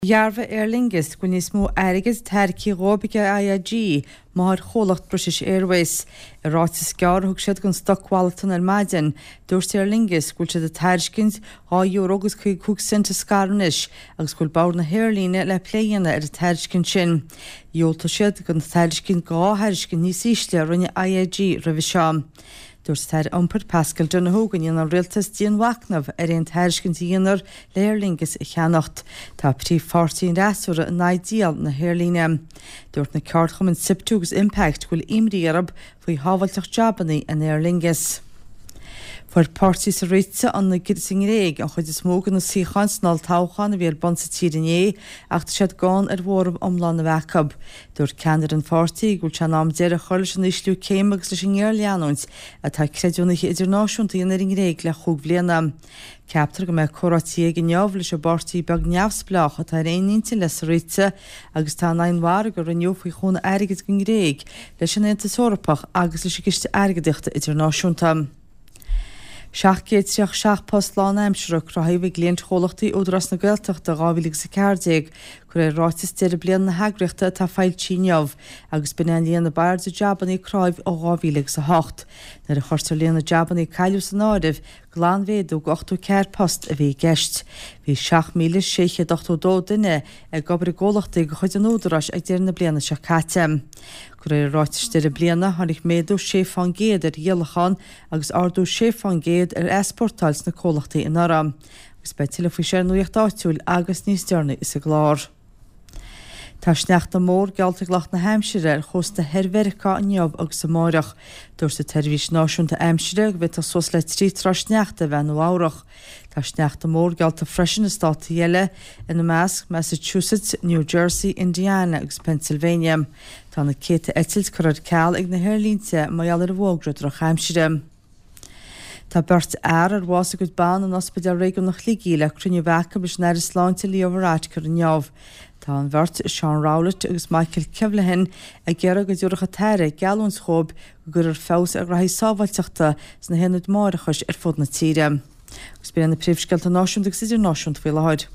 Jarfa Lingus gwnis mw ergys terci robiga IAG mar cholacht British Airways. Rátis gar hug siad gon Stockwalton Madin. Dúirt Lingus gwil siad tergins €2 agus cwg cent scarnish agus gwil bawr na hairline le playana tergin sin. Iolta siad gon tergin gá hergin nís ísle runne IAG revisam. Dúirt ampur Pascal Donahogan an rialtas díon wacnamh ein tergin díonar Lingus cheannacht. Tá prí 14 rasúra an ideal na hairline. Dúirt na ceart chum an siptúgus impact gwil imri arab faoi hábhailteach jabannaí an Lingus. For party sa réitse an na gidsing réig an chuid is mógan na síchan snal táchan a bhíar bonsa tírinné ach siad gán bhórm omlan na bhecab. Dúirt ceannar an forty gúil tean am deir a chuir sin isliú céim agus leis an ggéir leanúint a tá creidúnach idirnáisiúnta in ring réig le chúg bliana. Ceaptar go me chorátíag an neamh leis a bortaí beag neamhsplach a tá réonínta le sa réitse agus tá nainhhar gur an neomh faoi chuna airgid gan réig leis an éanta sórapach agus leis a giste airgadiachta idirnáisiúnta. Seach postláán aimseach rahaibh léint cholachtaí údras na gailteach de gábhílig sa cardéig, gur ráitis deir blian na hagriachta tá fáil tíneamh agus bíon líon na baird jabannaí cráibh ó gábhílig sa 8. Nar a chuirtar líon na jabannaí caiiliú san áibh glanvéadú 8 ceir post a bhí geist. Bhí 6,682 duine ag gobar ggólachtaí go chuid an údarás ag déir na bliana se caite. Gur ráitis deir bliana tháinig méadú 6 géad ar dhéalachan agus ardú 6 géad ar esportáils na cólachtaí in aram. Agus be tiile faoi sé nuocht áitiúil agus níos dearna is a glár. Tá sneachta mór gealta lecht na Hampshire ar chósta hervercha an neamh agus sa máireach. Dúirt sa tervís náisiúnta Hampshire bheit a sos le trí trasneachta bhean áireach. Tá sneachta mór gealta freisin na státa dhéile in na measc Massachusetts, New Jersey, Indiana agus Pennsylvania. Tá na céta etilt chuir ceall ag na hairlínte maiall ar bhógrad ar Hampshire. Tá bert ar bhása go ban an ospidal réigean nach ligí le crunne bhecha bes neir sláinte líomhráid gur an neamh. Tá an bhirt Sean Rowlett agus Michael Kivlahin a ggéire go dúracha teire gealúns chób gur ar fós a rathí sábhailteachta sna henúd máirechas ar fud na tíre. Agus bíon na príomhsceilt a náisiúnta agus idir náisiúnta bhfuil áid.